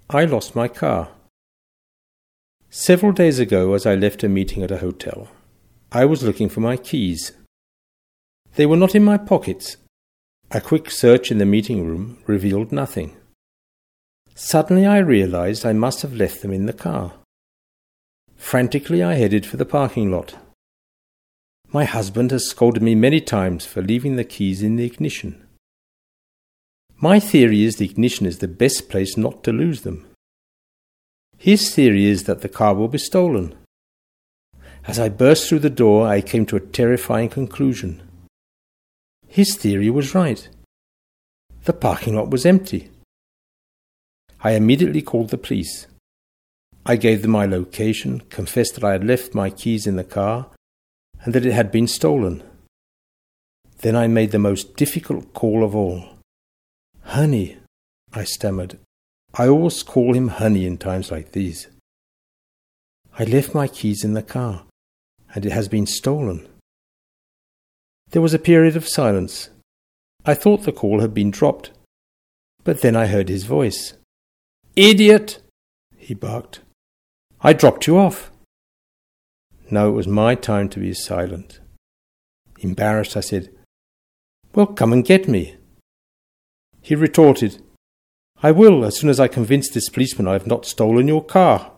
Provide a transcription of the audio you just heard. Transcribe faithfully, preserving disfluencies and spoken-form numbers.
I lost my car. Several days ago, as I left a meeting at a hotel, I was looking for my keys. They were not in my pockets. A quick search in the meeting room revealed nothing. Suddenly I realized I must have left them in the car. Frantically I headed for the parking lot. My husband has scolded me many times for leaving the keys in the ignition. My theory is the ignition is the best place not to lose them. His theory is that the car will be stolen. As I burst through the door, I came to a terrifying conclusion. His theory was right. The parking lot was empty. I immediately called the police. I gave them my location, confessed that I had left my keys in the car, and that it had been stolen. Then I made the most difficult call of all. "Honey," I stammered. I always call him honey in times like these. "I left my keys in the car, and it has been stolen." There was a period of silence. I thought the call had been dropped, but then I heard his voice. "Idiot!" he barked. "I dropped you off." Now it was my time to be silent. Embarrassed, I said, "Well, come and get me." He retorted, "I will, as soon as I convince this policeman I have not stolen your car."